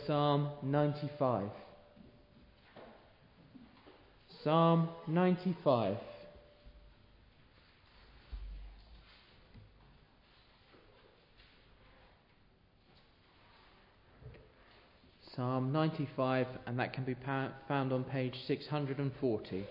Psalm 95. Psalm 95. Psalm 95, and that can be found on page 640.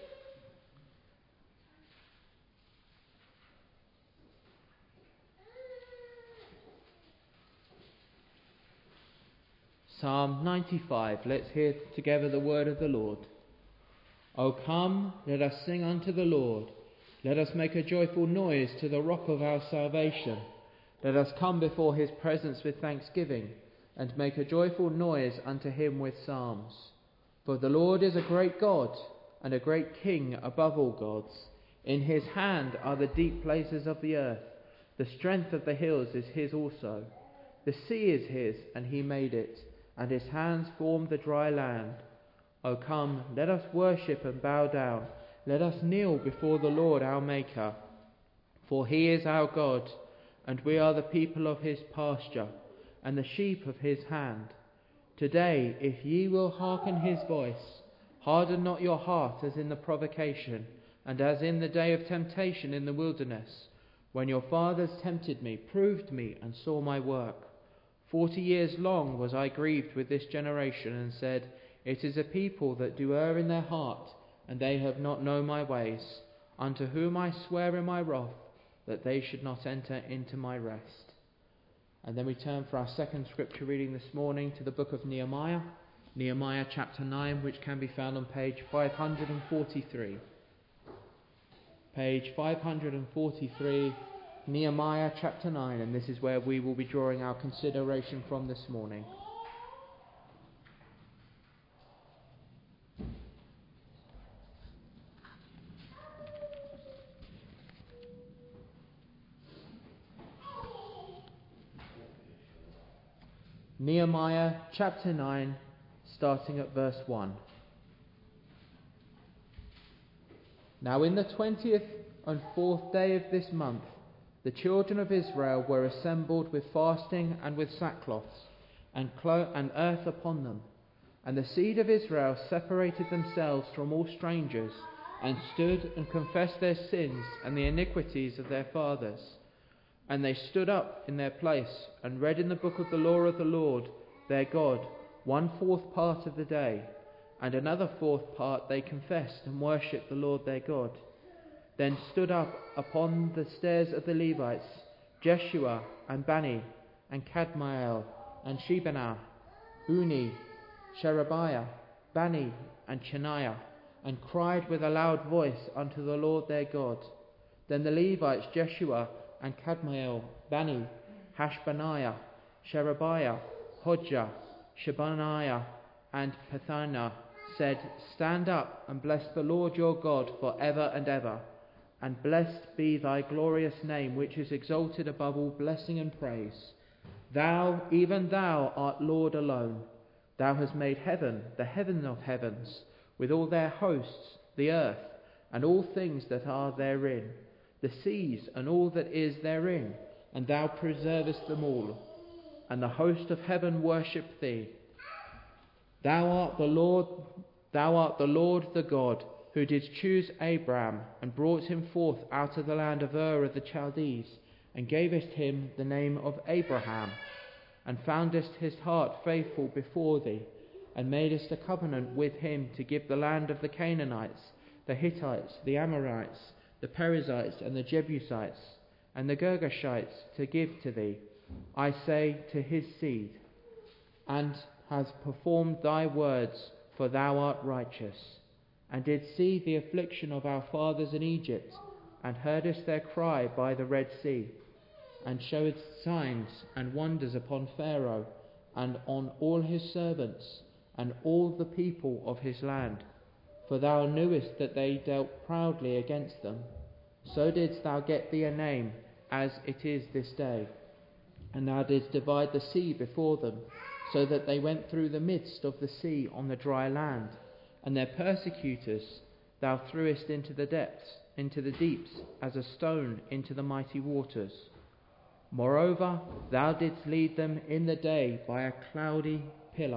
Psalm 95. Let's hear together the word of the Lord. O come, let us sing unto the Lord. Let us make a joyful noise to the rock of our salvation. Let us come before his presence with thanksgiving, and make a joyful noise unto him with psalms. For the Lord is a great God, and a great King above all gods. In his hand are the deep places of the earth. The strength of the hills is his also. The sea is his, and he made it, and his hands formed the dry land. O come, let us worship and bow down. Let us kneel before the Lord our Maker. For he is our God, and we are the people of his pasture, and the sheep of his hand. Today, if ye will hearken his voice, harden not your heart as in the provocation, and as in the day of temptation in the wilderness, when your fathers tempted me, proved me, and saw my work. 40 years long was I grieved with this generation, and said, It is a people that do err in their heart, and they have not known my ways, unto whom I swear in my wrath, that they should not enter into my rest. And then we turn for our second scripture reading this morning to the book of Nehemiah, Nehemiah chapter 9, which can be found on page 543. Page 543, Nehemiah chapter 9, and this is where we will be drawing our consideration from this morning. Nehemiah chapter 9, starting at verse 1. Now in the 20th and 4th day of this month, the children of Israel were assembled with fasting and with sackcloths, and earth upon them. And the seed of Israel separated themselves from all strangers, and stood and confessed their sins and the iniquities of their fathers. And they stood up in their place, and read in the book of the law of the Lord their God 1/4 part of the day, and another 4th part they confessed and worshipped the Lord their God. Then stood up upon the stairs of the Levites Jeshua and Bani and Kadmiel and Shebaniah, Uni, Sherebiah, Bani and Cheniah, and cried with a loud voice unto the Lord their God. Then the Levites Jeshua and Kadmiel, Bani, Hashbaniah, Sherebiah, Hodja, Shebaniah, and Pethahiah said, Stand up and bless the Lord your God for ever and ever. And blessed be thy glorious name, which is exalted above all blessing and praise. Thou, even thou, art Lord alone. Thou hast made heaven, the heaven of heavens, with all their hosts, the earth, and all things that are therein, the seas, and all that is therein, and thou preservest them all. And the host of heaven worship thee. Thou art the Lord the God, who didst choose Abraham, and brought him forth out of the land of Ur of the Chaldees, and gavest him the name of Abraham, and foundest his heart faithful before thee, and madest a covenant with him to give the land of the Canaanites, the Hittites, the Amorites, the Perizzites, and the Jebusites, and the Girgashites to give to thee, I say, to his seed, and has performed thy words, for thou art righteous, and didst see the affliction of our fathers in Egypt, and heardest their cry by the Red Sea, and showedst signs and wonders upon Pharaoh, and on all his servants, and all the people of his land. For thou knewest that they dealt proudly against them. So didst thou get thee a name, as it is this day. And thou didst divide the sea before them, so that they went through the midst of the sea on the dry land. And their persecutors thou threwest into the depths, into the deeps, as a stone into the mighty waters. Moreover, thou didst lead them in the day by a cloudy pillar,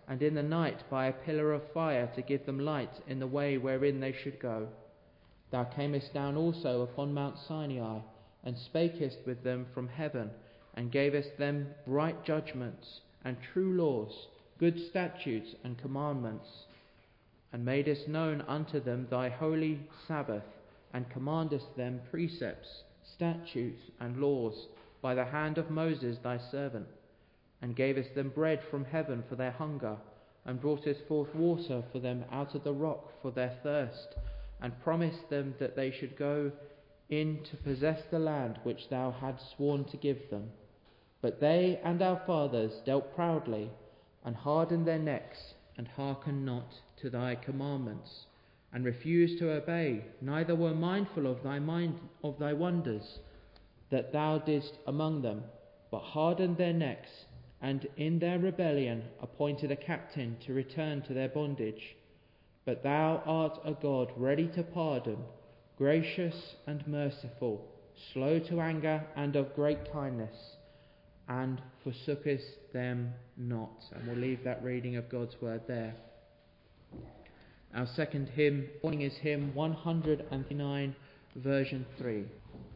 and in the night by a pillar of fire to give them light in the way wherein they should go. Thou camest down also upon Mount Sinai, and spakest with them from heaven, and gavest them right judgments, and true laws, good statutes and commandments, and madest known unto them thy holy Sabbath, and commandest them precepts, statutes, and laws, by the hand of Moses thy servant, and gavest them bread from heaven for their hunger, and broughtest forth water for them out of the rock for their thirst, and promised them that they should go in to possess the land which thou hadst sworn to give them. But they and our fathers dealt proudly, and hardened their necks, and hearkened not to thy commandments, and refused to obey, neither were mindful of thy wonders that thou didst among them, but hardened their necks, and in their rebellion appointed a captain to return to their bondage. But thou art a God ready to pardon, gracious and merciful, slow to anger, and of great kindness, and forsookest them not. And we'll leave that reading of God's word there. Our second hymn morning is hymn 109, version 3.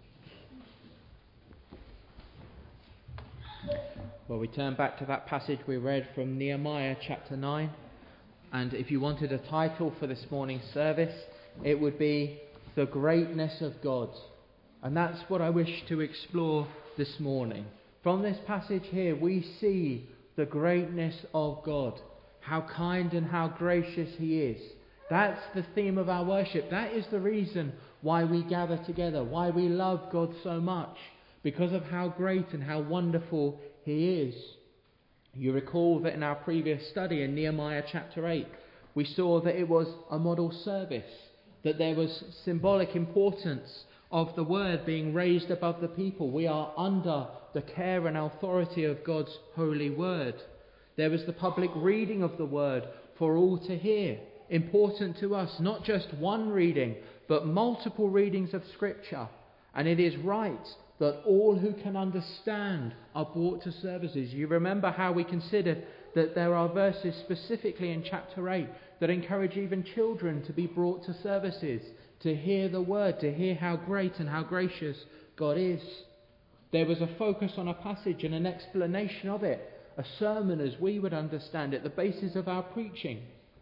Well, we turn back to that passage we read from Nehemiah chapter 9. And if you wanted a title for this morning's service, it would be The Greatness of God. And that's what I wish to explore this morning. From this passage here, we see the greatness of God, how kind and how gracious He is. That's the theme of our worship. That is the reason why we gather together, why we love God so much, because of how great and how wonderful He is. You recall that in our previous study in Nehemiah chapter 8, we saw that it was a model service, that there was symbolic importance of the word being raised above the people. We are under the care and authority of God's holy word. There was the public reading of the word for all to hear, important to us, not just one reading, but multiple readings of Scripture. And it is right that all who can understand are brought to services. You remember how we considered that there are verses specifically in chapter 8 that encourage even children to be brought to services, to hear the word, to hear how great and how gracious God is. There was a focus on a passage and an explanation of it, a sermon as we would understand it, the basis of our preaching.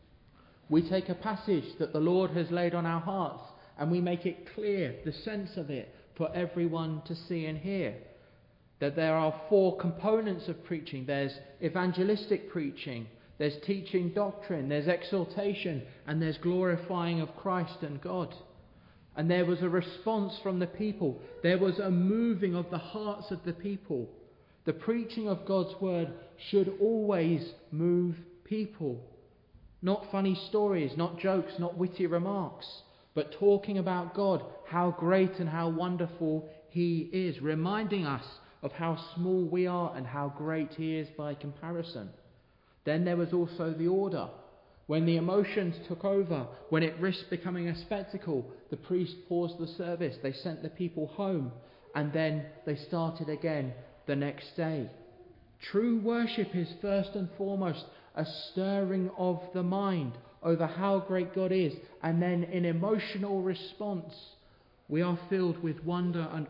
We take a passage that the Lord has laid on our hearts and we make it clear, the sense of it, for everyone to see and hear. That there are 4 components of preaching. There's evangelistic preaching, there's teaching doctrine, there's exhortation, and there's glorifying of Christ and God. And there was a response from the people. There was a moving of the hearts of the people. The preaching of God's word should always move people. Not funny stories, not jokes, not witty remarks, but talking about God, how great and how wonderful He is, reminding us of how small we are and how great He is by comparison. Then there was also the order. When the emotions took over, when it risked becoming a spectacle, the priest paused the service, they sent the people home, and then they started again the next day. True worship is first and foremost a stirring of the mind over how great God is, and then in emotional response we are filled with wonder and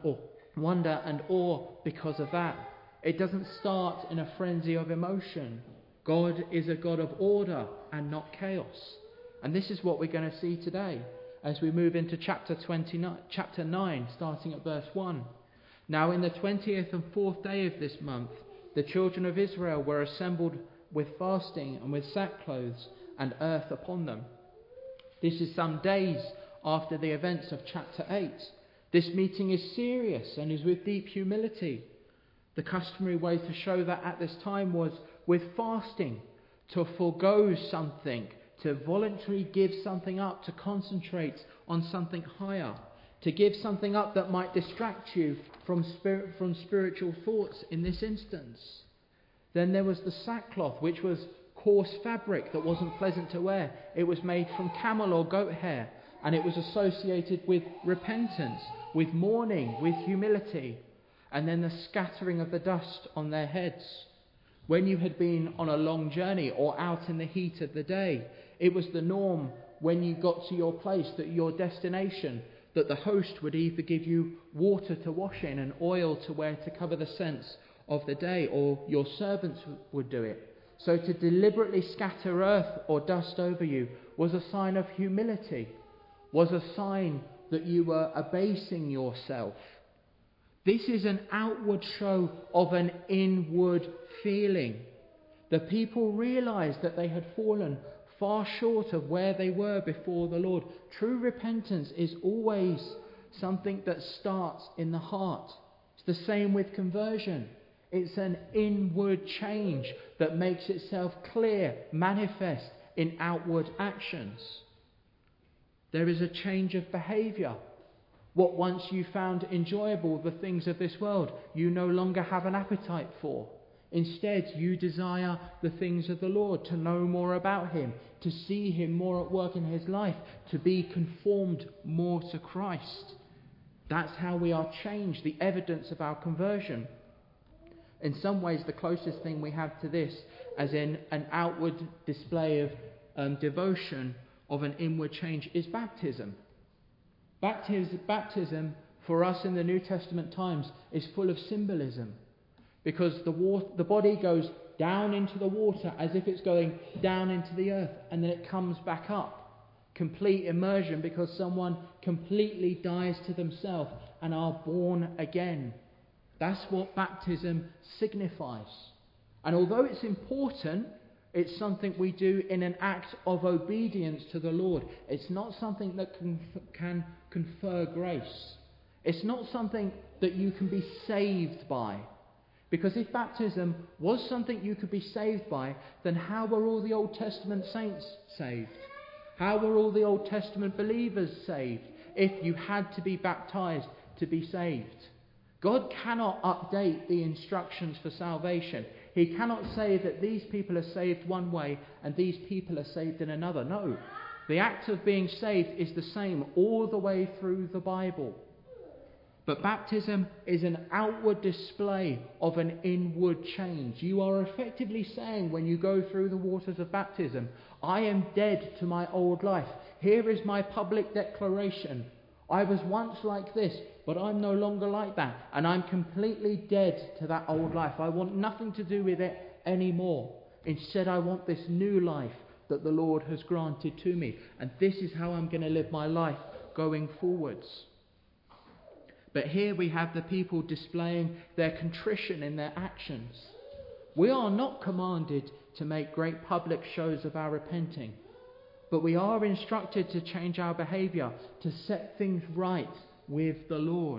awe because of that. It doesn't start in a frenzy of emotion. God is a God of order and not chaos. And this is what we're going to see today as we move into chapter 9, starting at verse 1. Now in the 20th and 4th day of this month, the children of Israel were assembled with fasting and with sackcloths and earth upon them. This is some days after the events of chapter 8. This meeting is serious and is with deep humility. The customary way to show that at this time was with fasting, to forego something, to voluntarily give something up, to concentrate on something higher, to give something up that might distract you from spiritual thoughts in this instance. Then there was the sackcloth, which was coarse fabric that wasn't pleasant to wear. It was made from camel or goat hair, and it was associated with repentance, with mourning, with humility, and then the scattering of the dust on their heads. when you had been on a long journey or out in the heat of the day. It was the norm when you got to your place, that your destination, that the host would either give you water to wash in and oil to wear to cover the scents of the day, or your servants would do it. So to deliberately scatter earth or dust over you was a sign of humility, was a sign that you were abasing yourself. This is an outward show of an inward feeling. The people realized that they had fallen far short of where they were before the Lord. True repentance is always something that starts in the heart. It's the same with conversion. It's an inward change that makes itself clear, manifest in outward actions. There is a change of behaviour. What once you found enjoyable, the things of this world, you no longer have an appetite for. Instead, you desire the things of the Lord, to know more about Him, to see Him more at work in His life, to be conformed more to Christ. That's how we are changed, the evidence of our conversion. In some ways, the closest thing we have to this, as in an outward display of devotion, of an inward change, is baptism. Baptism, for us in the New Testament times, is full of symbolism. Because the body goes down into the water as if it's going down into the earth, and then it comes back up. Complete immersion, because someone completely dies to themselves and are born again. That's what baptism signifies. And although it's important, it's something we do in an act of obedience to the Lord. It's not something that can confer grace. It's not something that you can be saved by. Because if baptism was something you could be saved by, then how were all the Old Testament saints saved? How were all the Old Testament believers saved if you had to be baptized to be saved? God cannot update the instructions for salvation. He cannot say that these people are saved one way and these people are saved in another. No, the act of being saved is the same all the way through the Bible. But baptism is an outward display of an inward change. You are effectively saying, when you go through the waters of baptism, I am dead to my old life. Here is my public declaration. I was once like this, but I'm no longer like that. And I'm completely dead to that old life. I want nothing to do with it anymore. Instead, I want this new life that the Lord has granted to me. And this is how I'm going to live my life going forwards. But here we have the people displaying their contrition in their actions. We are not commanded to make great public shows of our repenting, but we are instructed to change our behaviour, to set things right with the Lord.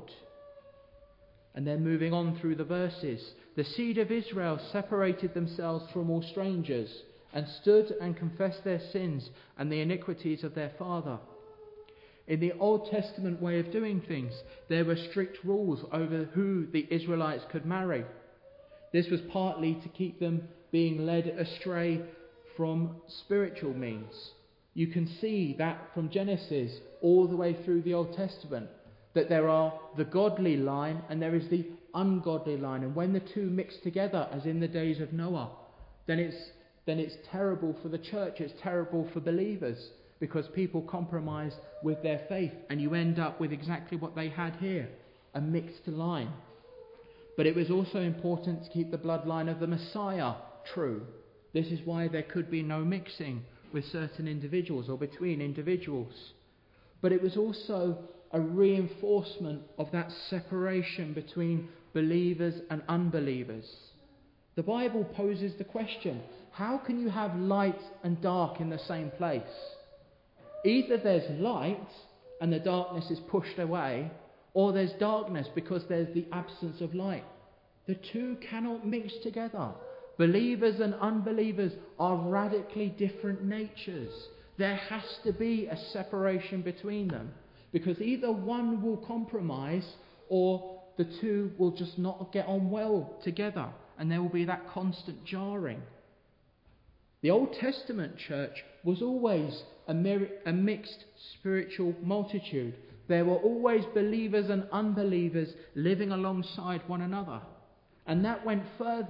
And then moving on through the verses, the seed of Israel separated themselves from all strangers and stood and confessed their sins and the iniquities of their father. In the Old Testament way of doing things, there were strict rules over who the Israelites could marry. This was partly to keep them being led astray from spiritual means. You can see that from Genesis all the way through the Old Testament, that there are the godly line and there is the ungodly line. And when the two mix together, as in the days of Noah, then it's terrible for the church, it's terrible for believers, because people compromise with their faith and you end up with exactly what they had here, a mixed line. But it was also important to keep the bloodline of the Messiah true. This is why there could be no mixing with certain individuals or between individuals. But it was also a reinforcement of that separation between believers and unbelievers. The Bible poses the question, how can you have light and dark in the same place? Either there's light and the darkness is pushed away, or there's darkness because there's the absence of light. The two cannot mix together. Believers and unbelievers are radically different natures. There has to be a separation between them, because either one will compromise or the two will just not get on well together, and there will be that constant jarring. The Old Testament church was always a mixed spiritual multitude. There were always believers and unbelievers living alongside one another. And that went further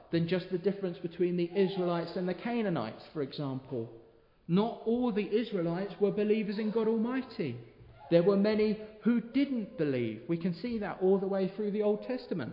than just the difference between the Israelites and the Canaanites, for example. Not all the Israelites were believers in God Almighty. There were many who didn't believe. We can see that all the way through the Old Testament.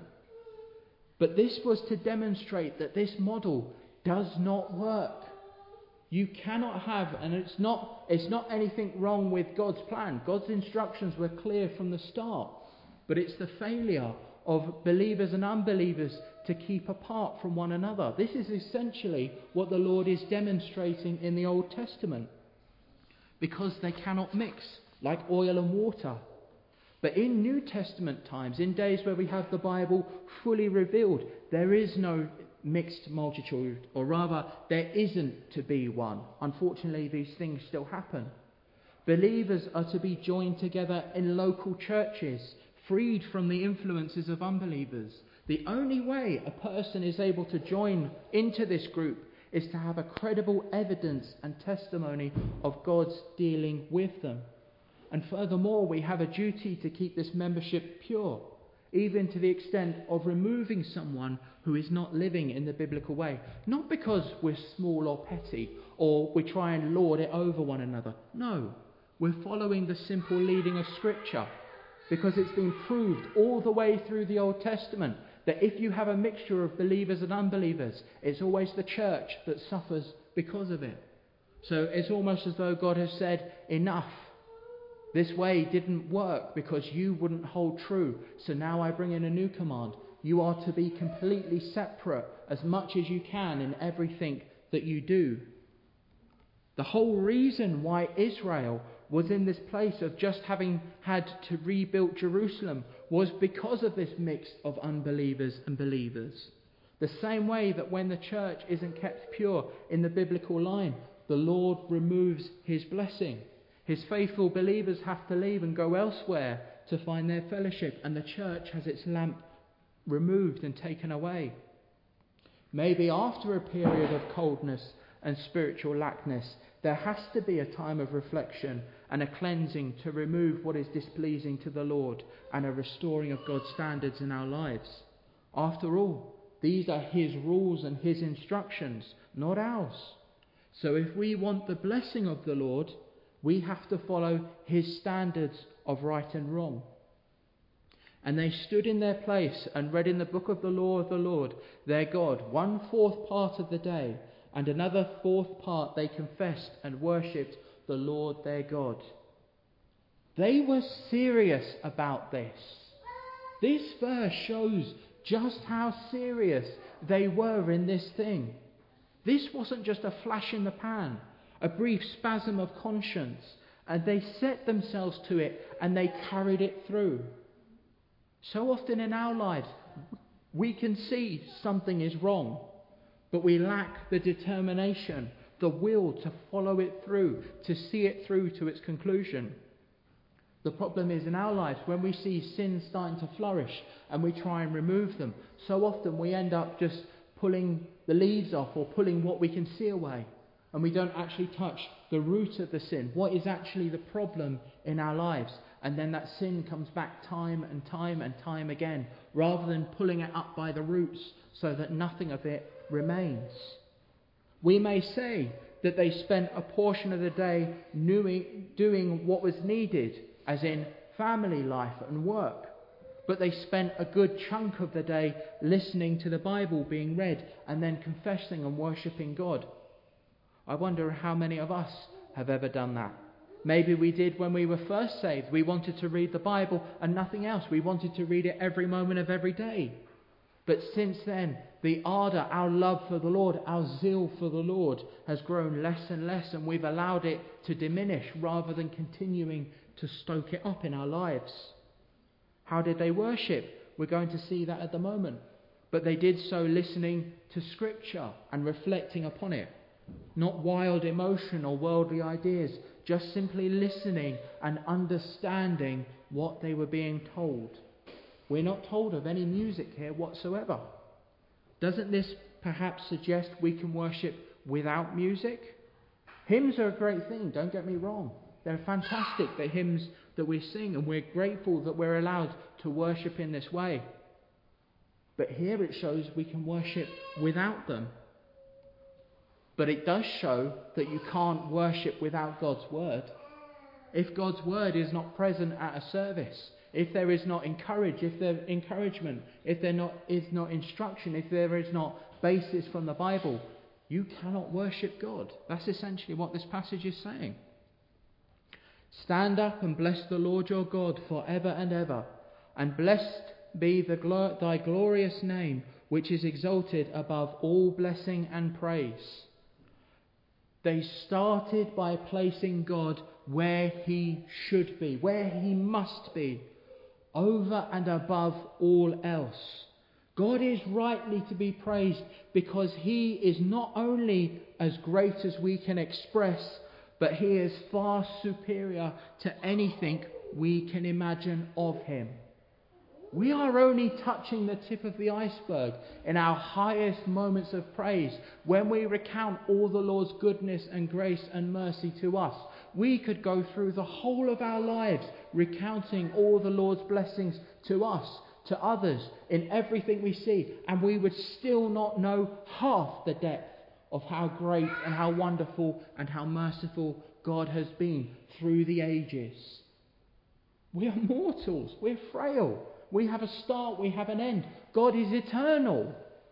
But this was to demonstrate that this model does not work. You cannot have, and it's not anything wrong with God's plan. God's instructions were clear from the start. But it's the failure of believers and unbelievers to keep apart from one another. This is essentially what the Lord is demonstrating in the Old Testament. Because they cannot mix, like oil and water. But in New Testament times, in days where we have the Bible fully revealed, there is no mixed multitude, or rather, there isn't to be one. Unfortunately, these things still happen. Believers are to be joined together in local churches, freed from the influences of unbelievers. The only way a person is able to join into this group is to have a credible evidence and testimony of God's dealing with them. And furthermore, we have a duty to keep this membership pure, even to the extent of removing someone who is not living in the biblical way. Not because we're small or petty, or we try and lord it over one another. No, we're following the simple leading of Scripture, because it's been proved all the way through the Old Testament that if you have a mixture of believers and unbelievers, it's always the church that suffers because of it. So it's almost as though God has said, enough. This way didn't work because you wouldn't hold true. So now I bring in a new command. You are to be completely separate as much as you can in everything that you do. The whole reason why Israel was in this place of just having had to rebuild Jerusalem was because of this mix of unbelievers and believers. The same way that when the church isn't kept pure in the biblical line, the Lord removes his blessing. His faithful believers have to leave and go elsewhere to find their fellowship, and the church has its lamp removed and taken away. Maybe after a period of coldness and spiritual lackness, there has to be a time of reflection and a cleansing to remove what is displeasing to the Lord and a restoring of God's standards in our lives. After all, these are his rules and his instructions, not ours. So if we want the blessing of the Lord, we have to follow his standards of right and wrong. And they stood in their place and read in the book of the law of the Lord, their God, 1/4 part of the day, and another 1/4 part they confessed and worshipped the Lord their God. They were serious about this. This verse shows just how serious they were in this thing. This wasn't just a flash in the pan, a brief spasm of conscience, and they set themselves to it and they carried it through. So often in our lives, we can see something is wrong, but we lack the determination, the will to follow it through, to see it through to its conclusion. The problem is in our lives, when we see sins starting to flourish and we try and remove them, so often we end up just pulling the leaves off or pulling what we can see away. And we don't actually touch the root of the sin, what is actually the problem in our lives. And then that sin comes back time and time and time again, rather than pulling it up by the roots so that nothing of it remains. We may say that they spent a portion of the day doing what was needed, as in family life and work. But they spent a good chunk of the day listening to the Bible being read and then confessing and worshipping God. I wonder how many of us have ever done that. Maybe we did when we were first saved. We wanted to read the Bible and nothing else. We wanted to read it every moment of every day. But since then, the ardour, our love for the Lord, our zeal for the Lord has grown less and less, and we've allowed it to diminish rather than continuing to stoke it up in our lives. How did they worship? We're going to see that at the moment. But they did so listening to Scripture and reflecting upon it. Not wild emotion or worldly ideas, just simply listening and understanding what they were being told. We're not told of any music here whatsoever. Doesn't this perhaps suggest we can worship without music? Hymns are a great thing, don't get me wrong. They're fantastic, the hymns that we sing, and we're grateful that we're allowed to worship in this way. But here it shows we can worship without them. But it does show that you can't worship without God's word. If God's word is not present at a service, if there is not encouragement, if there is not instruction, if there is not basis from the Bible, you cannot worship God. That's essentially what this passage is saying. Stand up and bless the Lord your God forever and ever, and blessed be thy glorious name, which is exalted above all blessing and praise. They started by placing God where he should be, where he must be, over and above all else. God is rightly to be praised because he is not only as great as we can express, but he is far superior to anything we can imagine of him. We are only touching the tip of the iceberg in our highest moments of praise when we recount all the Lord's goodness and grace and mercy to us. We could go through the whole of our lives recounting all the Lord's blessings to us, to others, in everything we see, and we would still not know half the depth of how great and how wonderful and how merciful God has been through the ages. We are mortals, we're frail. We have a start, we have an end. God is eternal.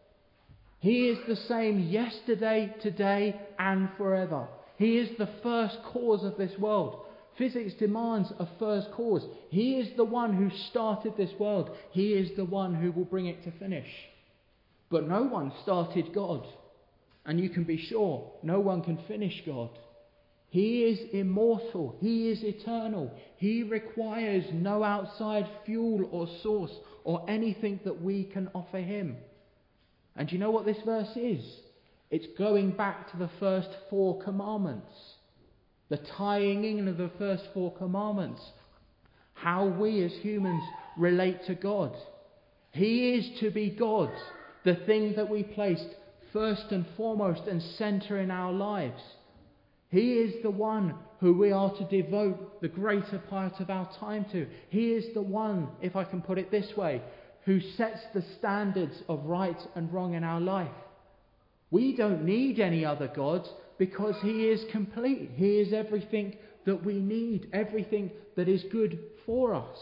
He is the same yesterday, today, and forever. He is the first cause of this world. Physics demands a first cause. He is the one who started this world. He is the one who will bring it to finish. But no one started God. And you can be sure no one can finish God. He is immortal. He is eternal. He requires no outside fuel or source or anything that we can offer him. And do you know what this verse is? It's going back to the first 4 commandments. The tying in of the first 4 commandments. How we as humans relate to God. He is to be God, the thing that we placed first and foremost and centre in our lives. He is the one who we are to devote the greater part of our time to. He is the one, if I can put it this way, who sets the standards of right and wrong in our life. We don't need any other gods because he is complete. He is everything that we need, everything that is good for us.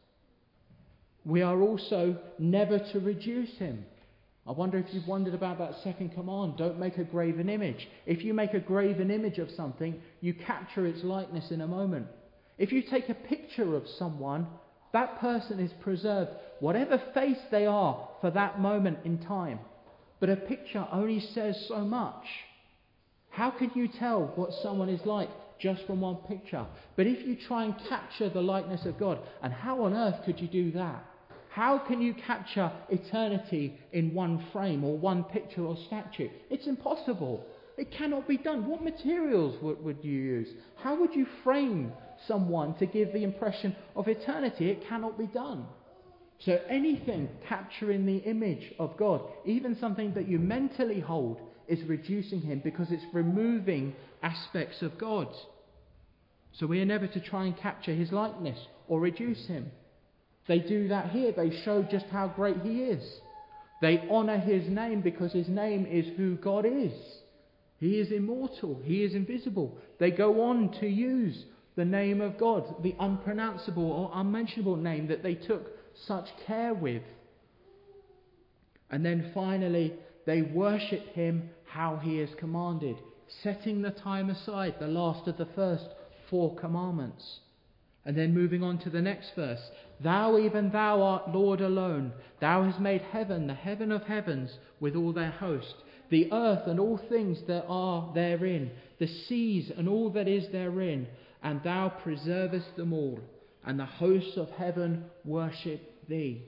We are also never to reduce him. I wonder if you've wondered about that second command, don't make a graven image. If you make a graven image of something, you capture its likeness in a moment. If you take a picture of someone, that person is preserved, whatever face they are for that moment in time. But a picture only says so much. How can you tell what someone is like just from one picture? But if you try and capture the likeness of God, and how on earth could you do that? How can you capture eternity in one frame or one picture or statue? It's impossible. It cannot be done. What materials would you use? How would you frame someone to give the impression of eternity? It cannot be done. So anything capturing the image of God, even something that you mentally hold, is reducing him because it's removing aspects of God. So we are never to try and capture his likeness or reduce him. They do that here. They show just how great he is. They honour his name because his name is who God is. He is immortal. He is invisible. They go on to use the name of God, the unpronounceable or unmentionable name that they took such care with. And then finally, they worship him how he is commanded, setting the time aside, the last of the first 4 commandments. And then moving on to the next verse. Thou, even thou art Lord alone. Thou hast made heaven, the heaven of heavens, with all their host, the earth and all things that are therein, the seas and all that is therein, and thou preservest them all, and the hosts of heaven worship thee.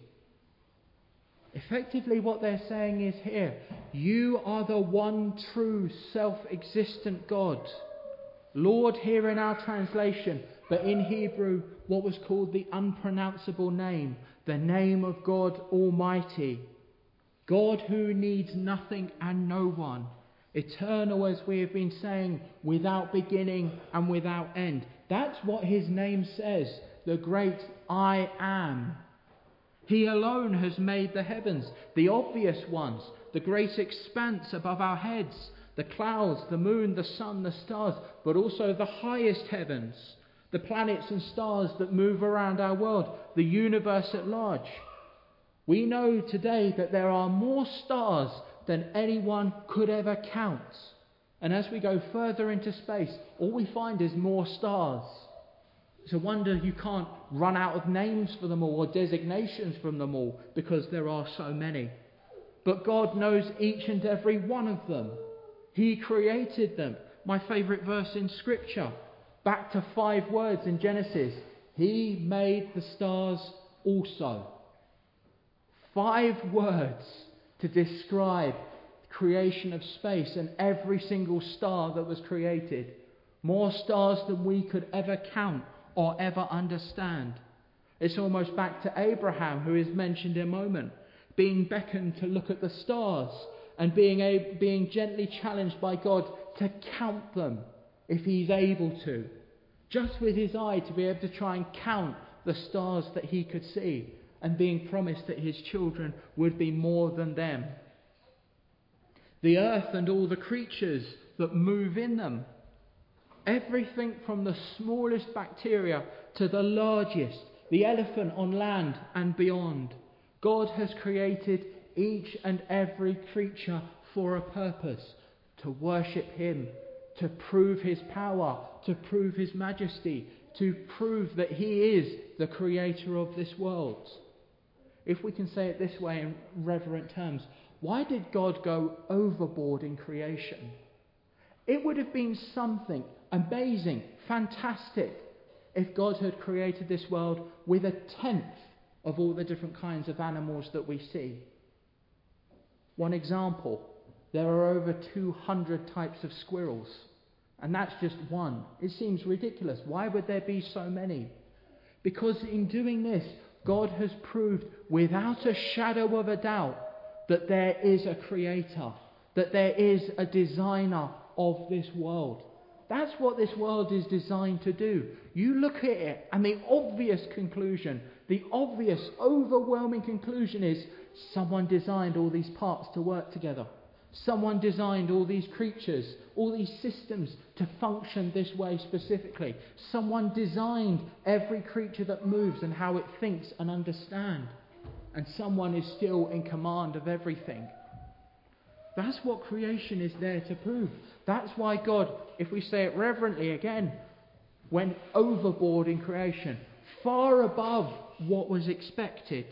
Effectively what they're saying is here, you are the one true self-existent God. Lord here in our translation, but in Hebrew what was called the unpronounceable name, the name of God Almighty. God who needs nothing and no one. Eternal, as we have been saying, without beginning and without end. That's what his name says, the great I am. He alone has made the heavens, the obvious ones, the great expanse above our heads, the clouds, the moon, the sun, the stars, but also the highest heavens, the planets and stars that move around our world, the universe at large. We know today that there are more stars than anyone could ever count. And as we go further into space, all we find is more stars. It's a wonder you can't run out of names for them all or designations from them all, because there are so many. But God knows each and every one of them. He created them. My favourite verse in Scripture, back to 5 words in Genesis. He made the stars also. 5 words to describe creation of space and every single star that was created. More stars than we could ever count or ever understand. It's almost back to Abraham, who is mentioned in a moment, being beckoned to look at the stars and being gently challenged by God to count them if he's able to. Just with his eye to be able to try and count the stars that he could see, and being promised that his children would be more than them. The earth and all the creatures that move in them. Everything from the smallest bacteria to the largest, the elephant on land and beyond. God has created each and every creature for a purpose, to worship him, to prove his power, to prove his majesty, to prove that he is the creator of this world. If we can say it this way in reverent terms, why did God go overboard in creation? It would have been something amazing, fantastic, if God had created this world with 1/10 of all the different kinds of animals that we see. One example, there are over 200 types of squirrels, and that's just one. It seems ridiculous. Why would there be so many? Because in doing this, God has proved without a shadow of a doubt that there is a creator, that there is a designer of this world. That's what this world is designed to do. You look at it and the obvious conclusion, the obvious overwhelming conclusion is someone designed all these parts to work together. Someone designed all these creatures, all these systems to function this way specifically. Someone designed every creature that moves and how it thinks and understands. And someone is still in command of everything. That's what creation is there to prove. That's why God, if we say it reverently again, went overboard in creation, far above what was expected.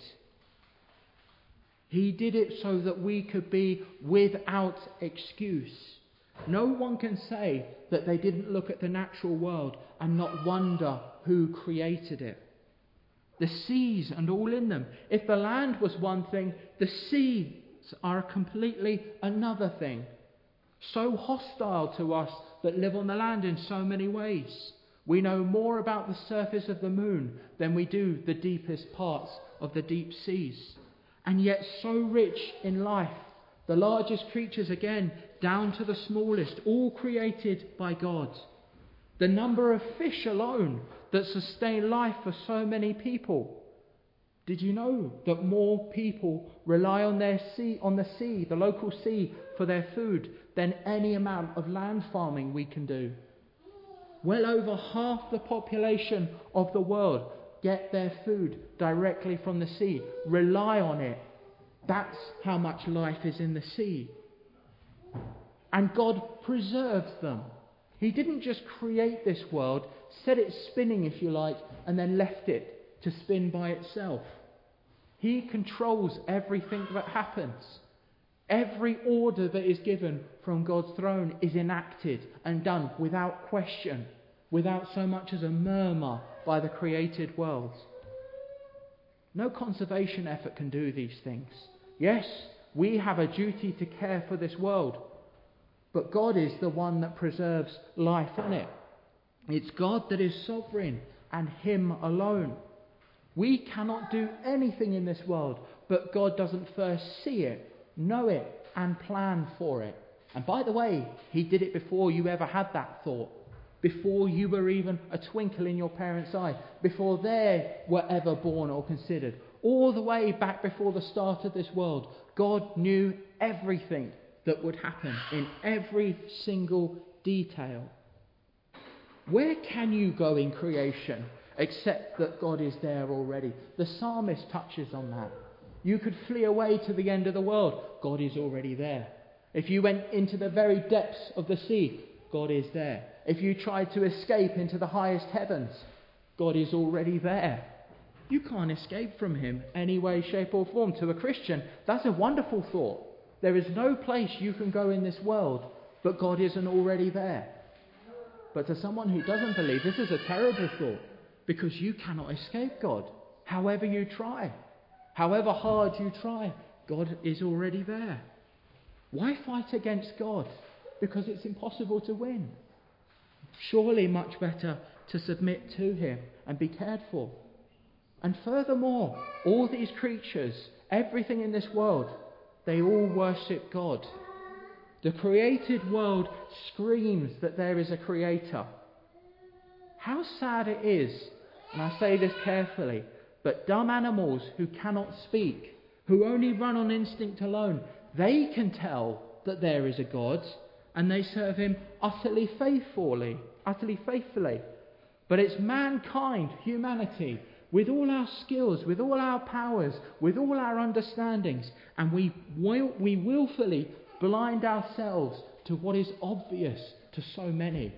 He did it so that we could be without excuse. No one can say that they didn't look at the natural world and not wonder who created it. The seas and all in them. If the land was one thing, the seas are completely another thing. So hostile to us that live on the land in so many ways. We know more about the surface of the moon than we do the deepest parts of the deep seas. And yet so rich in life. The largest creatures again, down to the smallest, all created by God. The number of fish alone that sustain life for so many people. Did you know that more people rely on the sea, the local sea, for their food than any amount of land farming we can do? Well over half the population of the world get their food directly from the sea, rely on it. That's how much life is in the sea. And God preserves them. He didn't just create this world, set it spinning if you like, and then left it to spin by itself. He controls everything that happens. Every order that is given from God's throne is enacted and done without question, without so much as a murmur by the created world. No conservation effort can do these things. Yes, we have a duty to care for this world, but God is the one that preserves life on it. It's God that is sovereign and Him alone. We cannot do anything in this world, but God doesn't first see it, know it, and plan for it. And by the way, He did it before you ever had that thought, before you were even a twinkle in your parents' eye, before they were ever born or considered. all the way back before the start of this world, God knew everything that would happen in every single detail. Where can you go in creation except that God is there already? The psalmist touches on that. You could flee away to the end of the world. God is already there. If you went into the very depths of the sea, God is there. If you tried to escape into the highest heavens, God is already there. You can't escape from him any way, shape or form. To a Christian, that's a wonderful thought. There is no place you can go in this world, but God isn't already there. But to someone who doesn't believe, this is a terrible thought, because you cannot escape God. However you try, however hard you try, God is already there. Why fight against God? Because it's impossible to win. Surely much better to submit to him and be cared for. And furthermore, all these creatures, everything in this world, they all worship God. The created world screams that there is a creator. How sad it is, and I say this carefully, but dumb animals who cannot speak, who only run on instinct alone, they can tell that there is a God, and they serve him utterly faithfully. But it's mankind, humanity, with all our skills, with all our powers, with all our understandings, and we willfully blind ourselves to what is obvious to so many.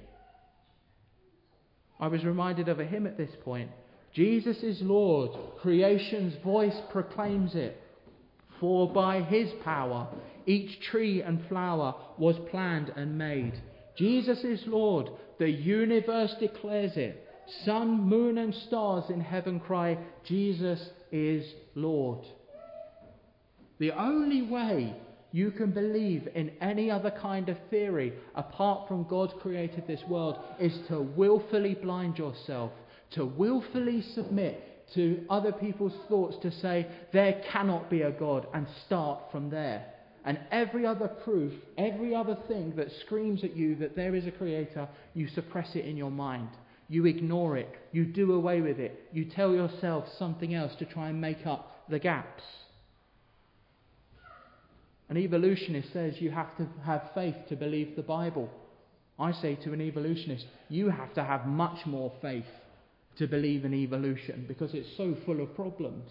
I was reminded of a hymn at this point. Jesus is Lord, creation's voice proclaims it. For by his power each tree and flower was planned and made. Jesus is Lord, the universe declares it. Sun, moon and stars in heaven cry, Jesus is Lord. The only way you can believe in any other kind of theory apart from God created this world is to willfully blind yourself, to willfully submit to other people's thoughts, to say there cannot be a God, and start from there. And every other proof, every other thing that screams at you that there is a creator, you suppress it in your mind. You ignore it. You do away with it. You tell yourself something else to try and make up the gaps. An evolutionist says you have to have faith to believe the Bible. I say to an evolutionist, you have to have much more faith to believe in evolution, because it's so full of problems.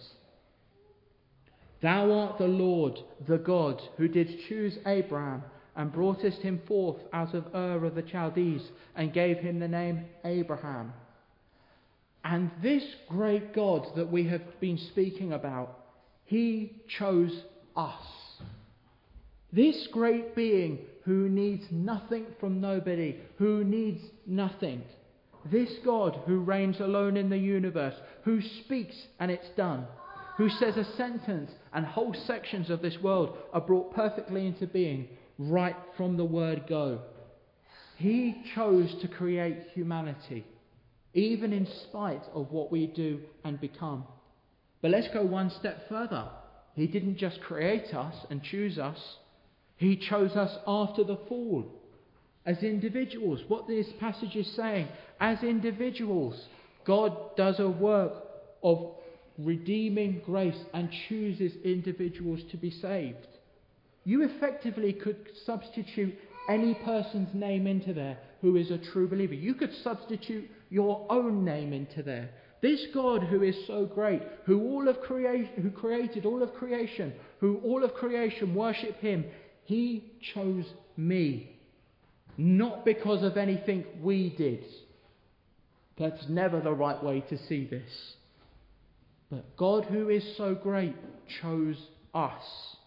Thou art the Lord, the God, who didst choose Abraham and broughtest him forth out of Ur of the Chaldees and gave him the name Abraham. And this great God that we have been speaking about, he chose us. This great being who needs nothing from nobody, who needs nothing. This God who reigns alone in the universe, who speaks and it's done, who says a sentence and whole sections of this world are brought perfectly into being right from the word go. He chose to create humanity, even in spite of what we do and become. But let's go one step further. He didn't just create us and choose us. He chose us after the fall, as individuals. What this passage is saying, as individuals, God does a work of redeeming grace and chooses individuals to be saved. You effectively could substitute any person's name into there who is a true believer. You could substitute your own name into there. This God who is so great, who created all of creation, who all of creation worship him, he chose me. Not because of anything we did. That's never the right way to see this. But God, who is so great, chose us.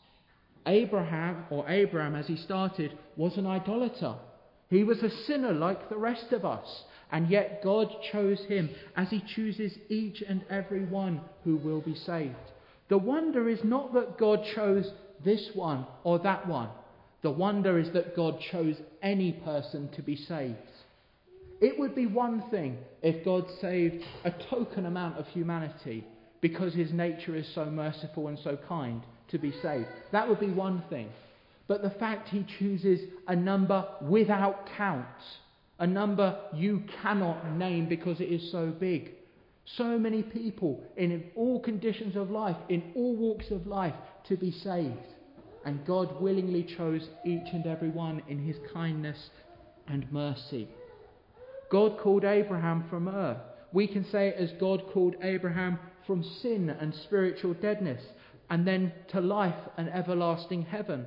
Abraham, as he started, was an idolater. He was a sinner like the rest of us. And yet God chose him, as he chooses each and every one who will be saved. The wonder is not that God chose this one or that one. The wonder is that God chose any person to be saved. It would be one thing if God saved a token amount of humanity because his nature is so merciful and so kind to be saved. That would be one thing. But the fact he chooses a number without count, a number you cannot name because it is so big, So many people in all conditions of life, in all walks of life, to be saved. And God willingly chose each and every one in his kindness and mercy. God called Abraham from Ur. We can say it as God called Abraham from sin and spiritual deadness, and then to life and everlasting heaven.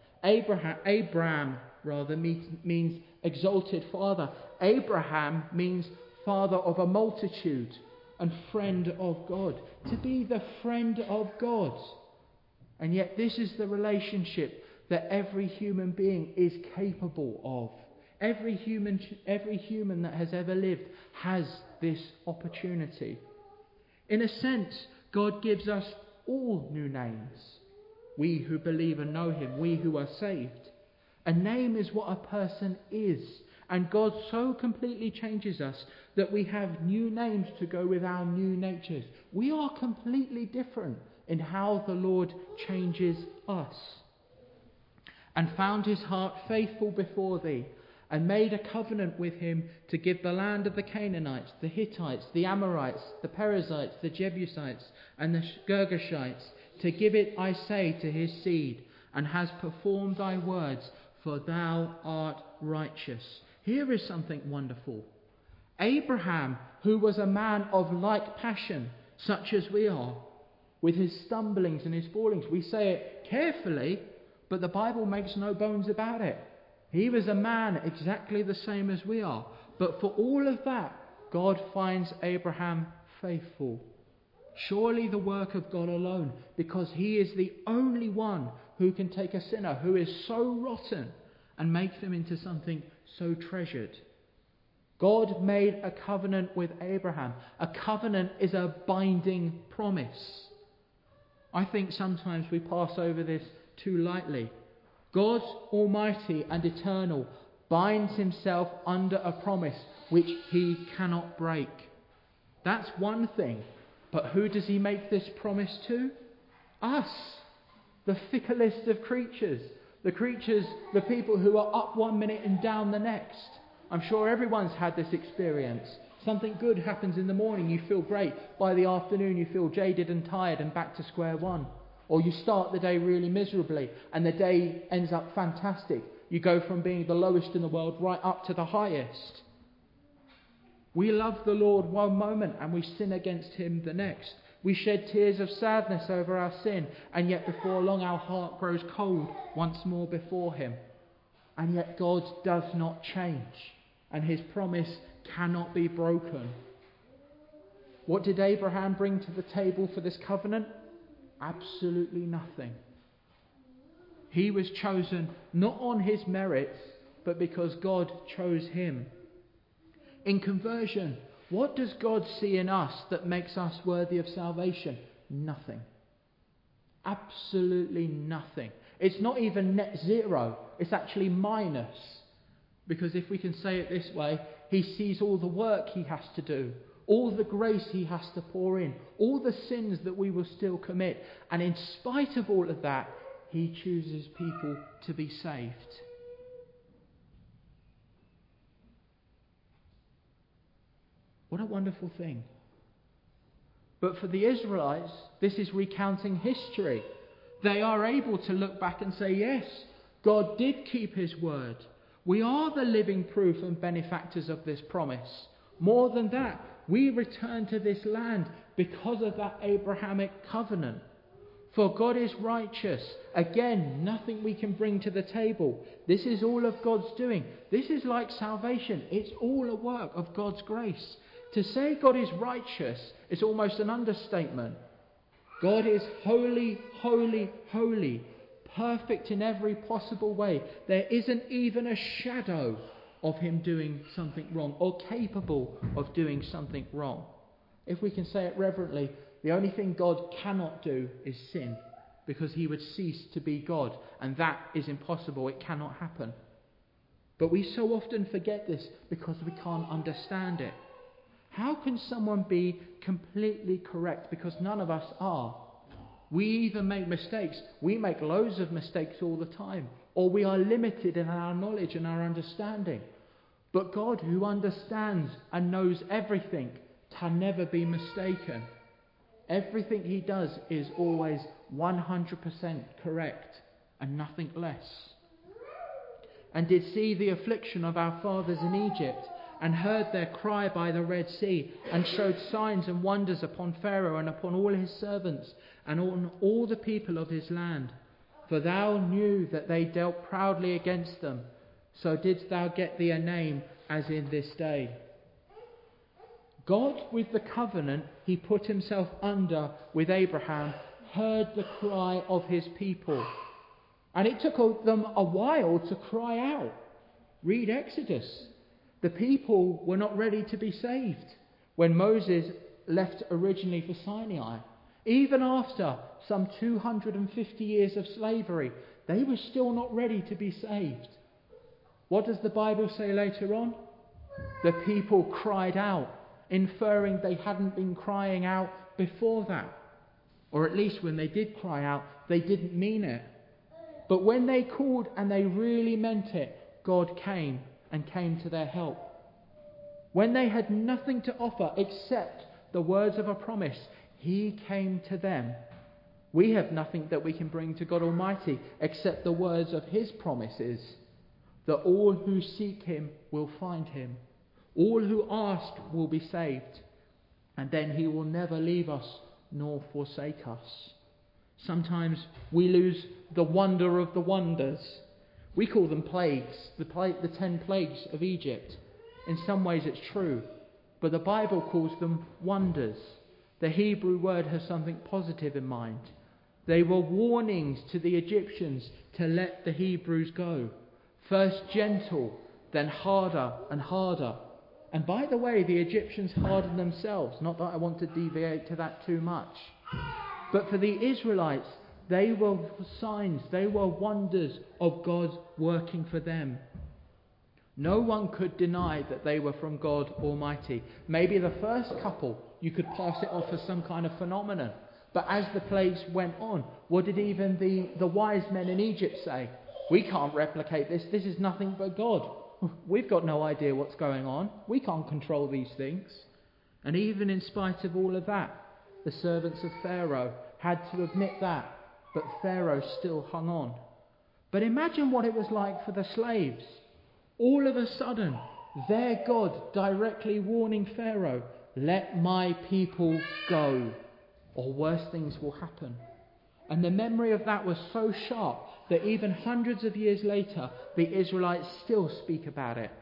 Abram means exalted father. Abraham means father of a multitude and friend of God. To be the friend of God. And yet this is the relationship that every human being is capable of. Every human that has ever lived has this opportunity. In a sense, God gives us all new names. We who believe and know him, we who are saved. A name is what a person is. And God so completely changes us that we have new names to go with our new natures. We are completely different in how the Lord changes us. And found his heart faithful before thee, and made a covenant with him to give the land of the Canaanites, the Hittites, the Amorites, the Perizzites, the Jebusites, and the Girgashites, to give it, I say, to his seed, and has performed thy words, for thou art righteous. Here is something wonderful. Abraham, who was a man of like passion, such as we are, with his stumblings and his fallings, we say it carefully, but the Bible makes no bones about it. He was a man exactly the same as we are. But for all of that, God finds Abraham faithful. Surely the work of God alone, because he is the only one who can take a sinner who is so rotten and make them into something so treasured. God made a covenant with Abraham. A covenant is a binding promise. I think sometimes we pass over this too lightly. God Almighty and Eternal binds himself under a promise which he cannot break. That's one thing. But who does he make this promise to? Us, the ficklest of creatures. The people who are up one minute and down the next. I'm sure everyone's had this experience. Something good happens in the morning, you feel great. By the afternoon you feel jaded and tired and back to square one. Or you start the day really miserably and the day ends up fantastic. You go from being the lowest in the world right up to the highest. We love the Lord one moment and we sin against him the next. We shed tears of sadness over our sin, and yet before long our heart grows cold once more before him. And yet God does not change, and his promise cannot be broken. What did Abraham bring to the table for this covenant? Absolutely nothing. He was chosen not on his merits, but because God chose him. In conversion, what does God see in us that makes us worthy of salvation? Nothing. Absolutely nothing. It's not even net zero. It's actually minus. Because if we can say it this way, he sees all the work he has to do, all the grace he has to pour in, all the sins that we will still commit. And in spite of all of that, he chooses people to be saved. What a wonderful thing. But for the Israelites, this is recounting history. They are able to look back and say, yes, God did keep his word. We are the living proof and benefactors of this promise. More than that, we return to this land because of that Abrahamic covenant. For God is righteous. Again, nothing we can bring to the table. This is all of God's doing. This is like salvation. It's all a work of God's grace. To say God is righteous is almost an understatement. God is holy, holy, holy, perfect in every possible way. There isn't even a shadow of him doing something wrong or capable of doing something wrong. If we can say it reverently, the only thing God cannot do is sin, because he would cease to be God, and that is impossible. It cannot happen. But we so often forget this because we can't understand it. How can someone be completely correct? Because none of us are. We either make mistakes, we make loads of mistakes all the time, or we are limited in our knowledge and our understanding. But God, who understands and knows everything, can never be mistaken. Everything he does is always 100% correct and nothing less. And did see the affliction of our fathers in Egypt, and heard their cry by the Red Sea, and showed signs and wonders upon Pharaoh and upon all his servants, and on all the people of his land. For thou knew that they dealt proudly against them, so didst thou get thee a name as in this day. God, with the covenant he put himself under with Abraham, heard the cry of his people. And it took them a while to cry out. Read Exodus. The people were not ready to be saved when Moses left originally for Sinai. Even after some 250 years of slavery, they were still not ready to be saved. What does the Bible say later on? The people cried out, inferring they hadn't been crying out before that. Or at least when they did cry out, they didn't mean it. But when they called and they really meant it, God came and came to their help. When they had nothing to offer except the words of a promise, he came to them. We have nothing that we can bring to God Almighty except the words of his promises, that all who seek him will find him. All who ask will be saved, and then he will never leave us nor forsake us. Sometimes we lose the wonder of the wonders. We call them plagues, the 10 plagues of Egypt. In some ways it's true, but the Bible calls them wonders. The Hebrew word has something positive in mind. They were warnings to the Egyptians to let the Hebrews go. First gentle, then harder and harder. And by the way, the Egyptians hardened themselves. Not that I want to deviate to that too much. But for the Israelites, they were signs, they were wonders of God working for them. No one could deny that they were from God Almighty. Maybe the first couple, you could pass it off as some kind of phenomenon. But as the plagues went on, what did even the wise men in Egypt say? We can't replicate this. This is nothing but God. We've got no idea what's going on. We can't control these things. And even in spite of all of that, the servants of Pharaoh had to admit that. But Pharaoh still hung on. But imagine what it was like for the slaves. All of a sudden, their God directly warning Pharaoh, let my people go, or worse things will happen. And the memory of that was so sharp that even hundreds of years later, the Israelites still speak about it.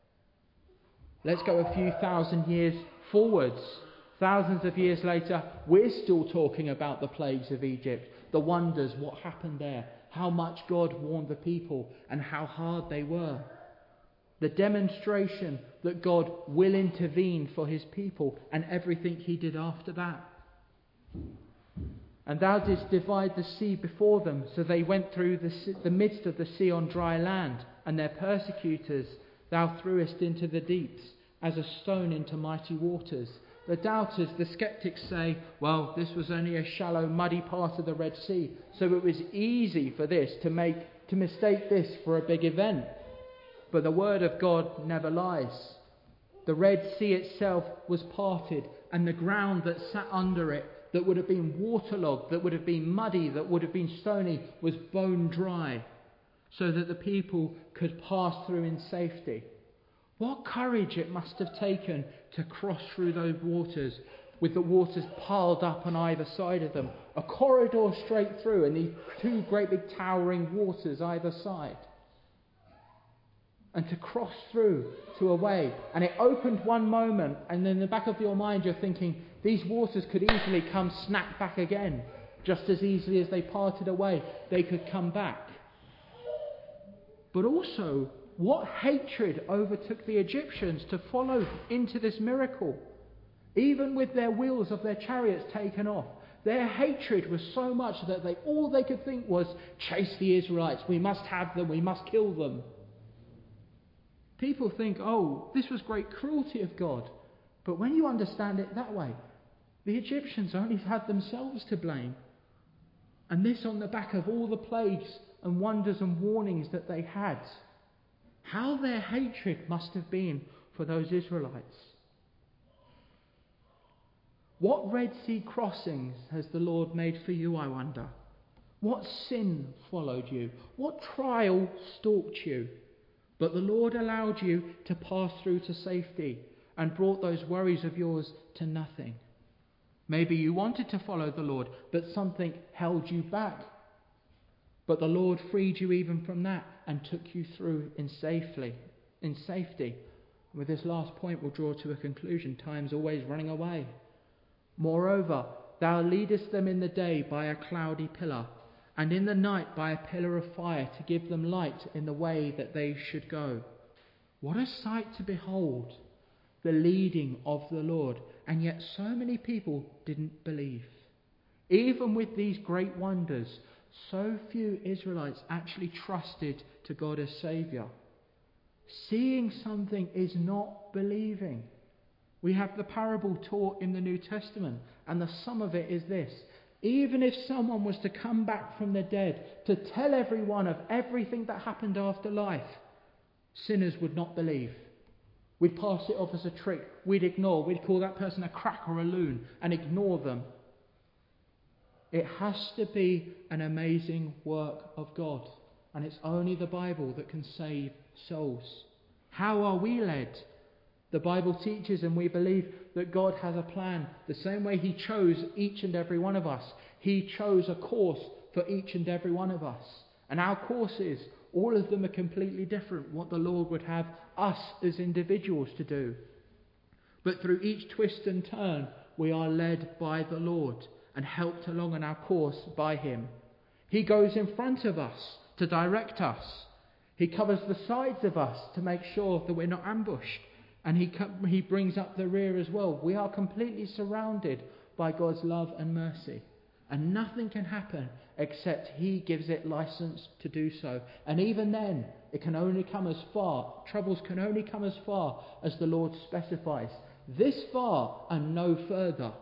Let's go a few thousand years forwards. Thousands of years later, we're still talking about the plagues of Egypt, the wonders, what happened there, how much God warned the people, and how hard they were. The demonstration that God will intervene for his people, and everything he did after that. And thou didst divide the sea before them, so they went through the midst of the sea on dry land, and their persecutors thou threwest into the deeps, as a stone into mighty waters. The doubters, the skeptics say, well, this was only a shallow, muddy part of the Red Sea, so it was easy for this to mistake this for a big event. But the word of God never lies. The Red Sea itself was parted, and the ground that sat under it, that would have been waterlogged, that would have been muddy, that would have been stony, was bone dry, so that the people could pass through in safety. What courage it must have taken to cross through those waters, with the waters piled up on either side of them, a corridor straight through, and these two great big towering waters either side. And to cross through to a way. And it opened one moment, and in the back of your mind you're thinking, these waters could easily come snap back again. Just as easily as they parted away, they could come back. But also, what hatred overtook the Egyptians to follow into this miracle? Even with their wheels of their chariots taken off, their hatred was so much that all they could think was, chase the Israelites, we must have them, we must kill them. People think, oh, this was great cruelty of God. But when you understand it that way, the Egyptians only had themselves to blame. And this on the back of all the plagues and wonders and warnings that they had. How their hatred must have been for those Israelites. What Red Sea crossings has the Lord made for you, I wonder? What sin followed you? What trial stalked you? But the Lord allowed you to pass through to safety and brought those worries of yours to nothing. Maybe you wanted to follow the Lord, but something held you back. But the Lord freed you even from that and took you through in safety. With this last point, we'll draw to a conclusion. Time's always running away. Moreover, thou leadest them in the day by a cloudy pillar, and in the night by a pillar of fire, to give them light in the way that they should go. What a sight to behold, the leading of the Lord. And yet so many people didn't believe. Even with these great wonders, so few Israelites actually trusted to God as Saviour. Seeing something is not believing. We have the parable taught in the New Testament, and the sum of it is this. Even if someone was to come back from the dead to tell everyone of everything that happened after life, sinners would not believe. We'd pass it off as a trick. We'd ignore. We'd call that person a crack or a loon and ignore them. It has to be an amazing work of God. And it's only the Bible that can save souls. How are we led? The Bible teaches, and we believe, that God has a plan. The same way He chose each and every one of us. He chose a course for each and every one of us. And our courses, all of them are completely different, what the Lord would have us as individuals to do. But through each twist and turn, we are led by the Lord and helped along on our course by Him. He goes in front of us to direct us. He covers the sides of us to make sure that we're not ambushed. And He brings up the rear as well. We are completely surrounded by God's love and mercy. And nothing can happen except He gives it license to do so. And even then, it can only come as far. Troubles can only come as far as the Lord specifies. This far and no further.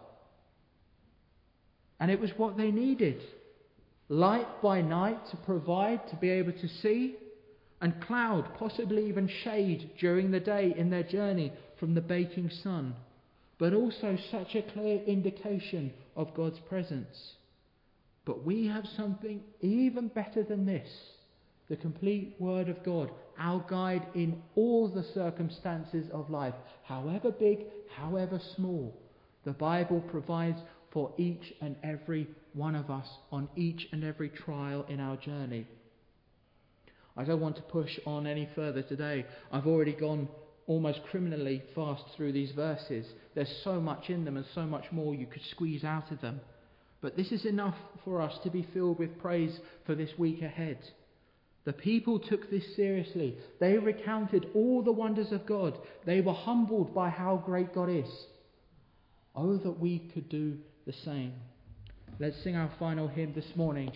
And it was what they needed. Light by night to provide, to be able to see. And cloud, possibly even shade during the day in their journey from the baking sun. But also such a clear indication of God's presence. But we have something even better than this. The complete Word of God, our guide in all the circumstances of life, however big, however small. The Bible provides for each and every one of us on each and every trial in our journey. I don't want to push on any further today. I've already gone almost criminally fast through these verses. There's so much in them and so much more you could squeeze out of them. But this is enough for us to be filled with praise for this week ahead. The people took this seriously. They recounted all the wonders of God. They were humbled by how great God is. Oh, that we could do the same. Let's sing our final hymn this morning.